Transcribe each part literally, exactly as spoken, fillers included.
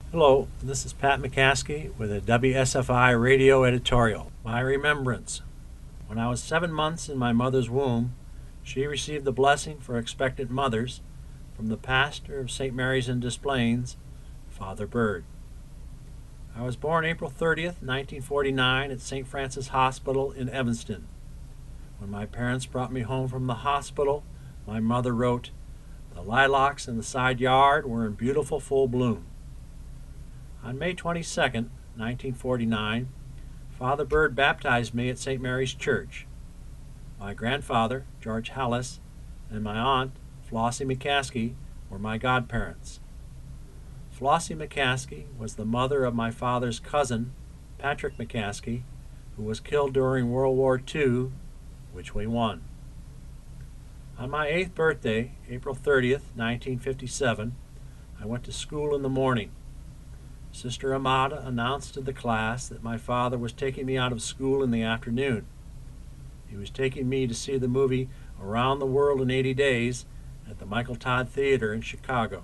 Hello, this is Pat McCaskey with a W S F I radio editorial. My remembrance. When I was seven months in my mother's womb, she received the blessing for expectant mothers from the pastor of Saint Mary's in Des Plaines, Father Bird. I was born April thirtieth, nineteen forty-nine at Saint Francis Hospital in Evanston. When my parents brought me home from the hospital, my mother wrote, "The lilacs in the side yard were in beautiful full bloom." On May twenty-second, nineteen forty-nine, Father Bird baptized me at Saint Mary's Church. My grandfather, George Hallis, and my aunt, Flossie McCaskey, were my godparents. Flossie McCaskey was the mother of my father's cousin, Patrick McCaskey, who was killed during World War Two, which we won. On my eighth birthday, April thirtieth, nineteen fifty-seven, I went to school in the morning. Sister Amada announced to the class that my father was taking me out of school in the afternoon. He was taking me to see the movie Around the World in eighty days at the Michael Todd Theater in Chicago.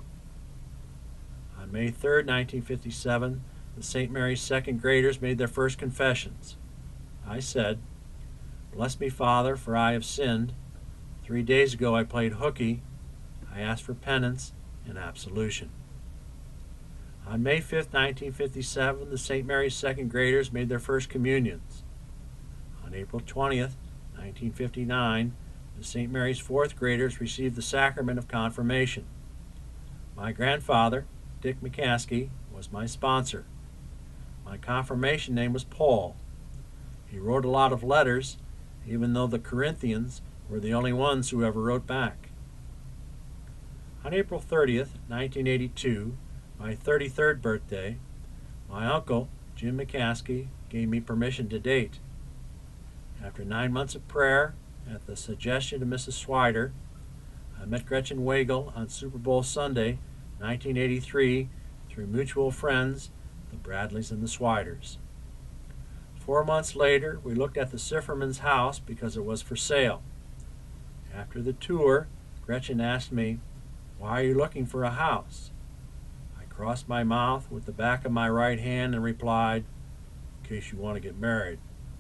On May third, nineteen fifty-seven, the Saint Mary's second graders made their first confessions. I said, "Bless me, Father, for I have sinned. Three days ago I played hooky. I asked for penance and absolution." On May fifth, nineteen fifty-seven, the Saint Mary's second graders made their first communions. On April twentieth, nineteen fifty-nine, the Saint Mary's fourth graders received the sacrament of confirmation. My grandfather, Dick McCaskey, was my sponsor. My confirmation name was Paul. He wrote a lot of letters, even though the Corinthians were the only ones who ever wrote back. On April thirtieth, nineteen eighty-two, my thirty-third birthday, my uncle, Jim McCaskey, gave me permission to date. After nine months of prayer, at the suggestion of Missus Swider, I met Gretchen Wagle on Super Bowl Sunday, nineteen eighty-three, through mutual friends, the Bradleys and the Swiders. Four months later, we looked at the Sifferman's house because it was for sale. After the tour, Gretchen asked me, "Why are you looking for a house?" I crossed my mouth with the back of my right hand and replied, "In case you want to get married."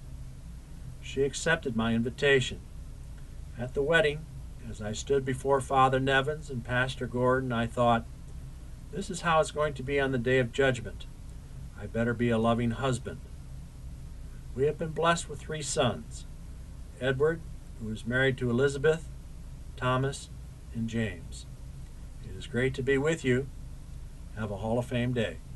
She accepted my invitation. At the wedding, as I stood before Father Nevins and Pastor Gordon, I thought, this is how it's going to be on the day of judgment. I better be a loving husband. We have been blessed with three sons: Edward, who is married to Elizabeth, Thomas, and James. It is great to be with you. Have a Hall of Fame day.